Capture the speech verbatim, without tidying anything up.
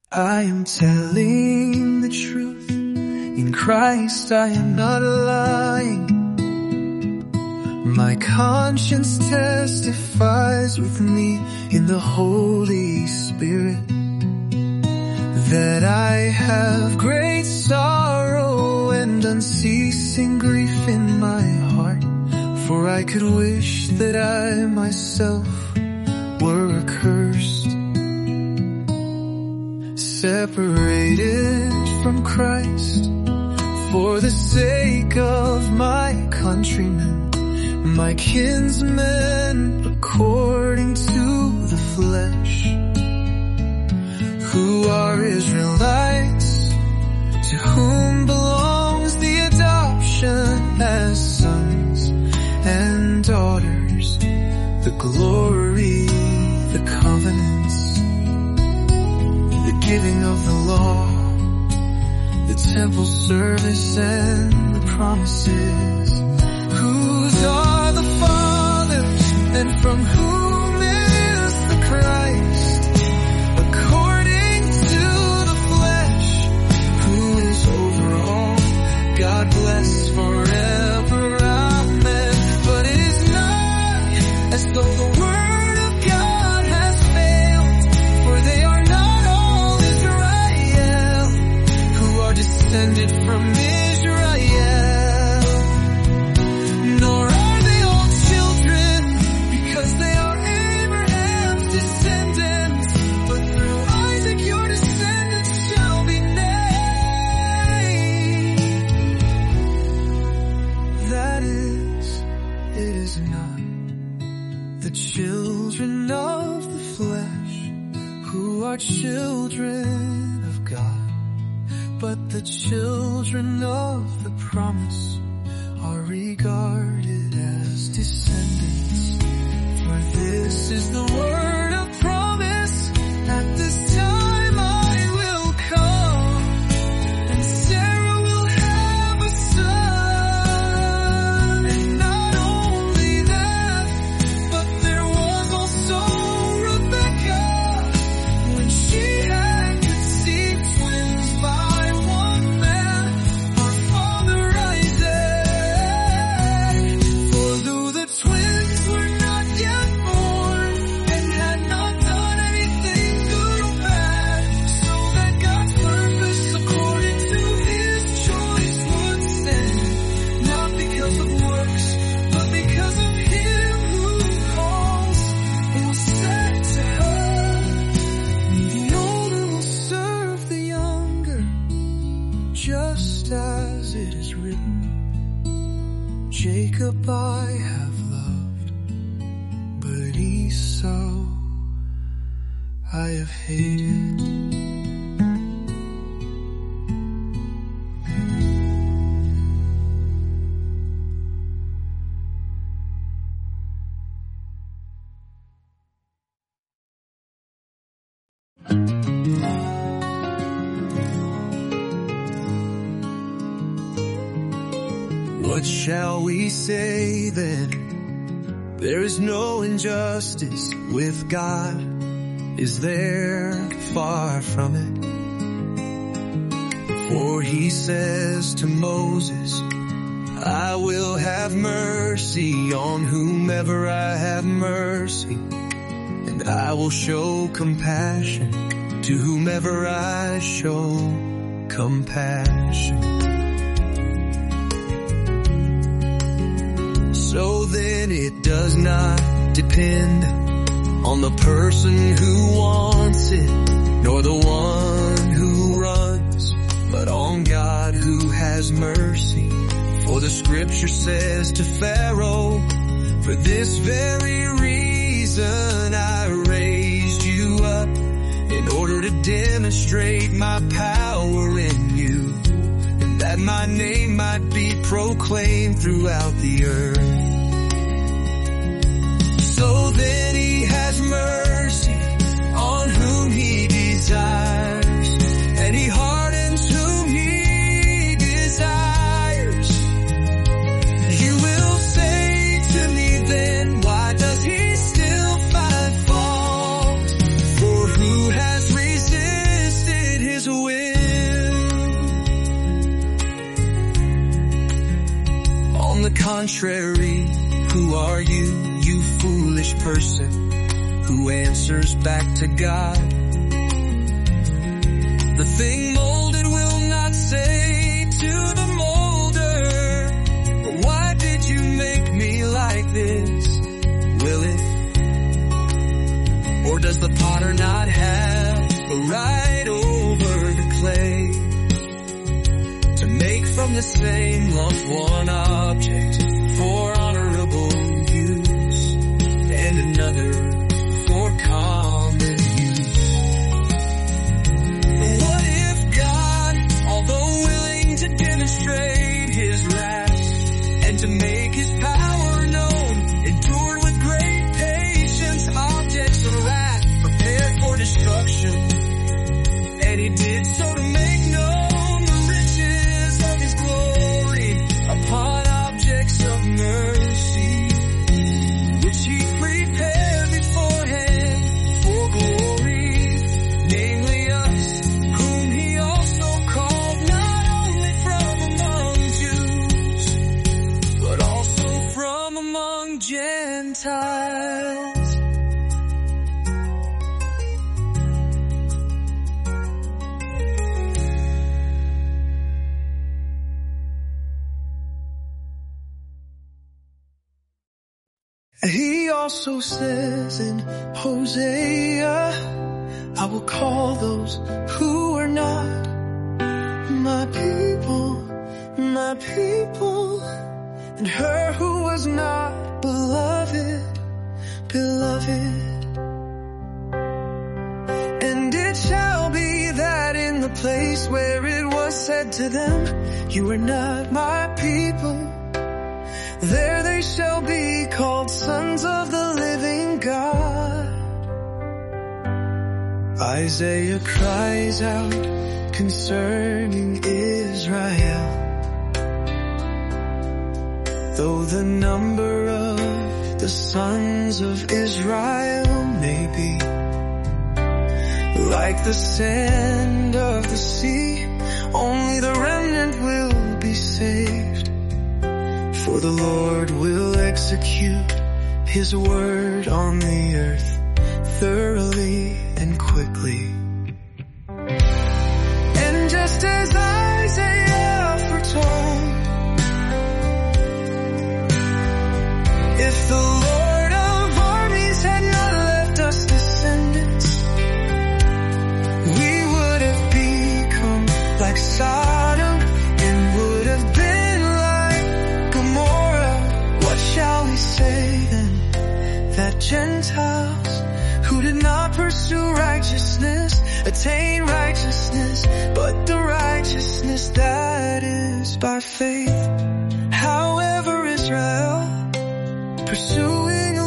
I am telling the truth. In Christ I am not lying. My conscience testifies with me in the Holy Spirit that I have great sorrow and unceasing grief in my heart. For I could wish that I myself were accursed, separated from Christ for the sake of my countrymen, my kinsmen according to the flesh, who are Israelites, to whom belongs the adoption as sons and daughters, the glory, the covenants, the giving of the law, the temple service and the promises, whose are the fathers and from whom is the Christ, according to the flesh, who is over all, God bless forever, amen. But it is not as though the word of God has failed, for they are not all Israel, who are descended from Israel, nor are they all children, because they are Abraham's descendants, but through Isaac your descendants shall be named. That is, it is not the children of the flesh who are children of God, but the children of the promise are regarded as descendants. For this is the word of promise, at this time I will come, and Sarah will have a son. And not only that, but there was also Rebecca, when she had conceived twins by one man, our father Isaac. For though the twins were not yet born, and had not done anything good or bad, so that God's purpose according to his choice would stand, not because of works, but because of him who calls. It was said to her, the older will serve the younger, just as it is written, Jacob I have loved, but Esau I have hated. What shall we say then? There is no injustice with God, is there? Far from it. For he says to Moses, I will have mercy on whomever I have mercy, and I will show compassion to whomever I show compassion. So then it does not depend on the person who wants it, nor the one who runs, but on God who has mercy. For the scripture says to Pharaoh, for this very reason I raised you up, in order to demonstrate my power in you, and that my name might be proclaimed throughout the earth. So then he has mercy on whom he desires, and he hardens whom he desires. You will say to me then, why does he still find fault? For who has resisted contrary. Who are you, you foolish person, who answers back to God? The thing molded will not say to the molder, why did you make me like this? Will it? Or does the potter not have a right over the clay to make from the same lump one object for honorable use and another for common use? What if God, although willing to demonstrate his wrath and to make his power known, endured with great patience objects of wrath prepared for destruction? And he did so to make known the riches of his glory upon objects of mercy, which he prepared beforehand for glory, namely us, whom he also called, not only from among Jews, but also from among Gentiles. He also says in Hosea, I will call those who are not my people, my people, and her who was not beloved, beloved. And it shall be that in the place where it was said to them, you are not my people, there they shall be called sons of the living God. Isaiah cries out concerning Israel. Though the number of the sons of Israel may be like the sand of the sea, only the remnant will be saved. For the Lord will execute his word on the earth thoroughly and quickly. And just as Isaiah foretold, if the Lord of armies had not left us descendants, we would have become like Sodom and would have been like Gomorrah. What shall we say then? That Gentiles who did not pursue righteousness attain righteousness, but the righteousness that is by faith. However, Israel, pursuing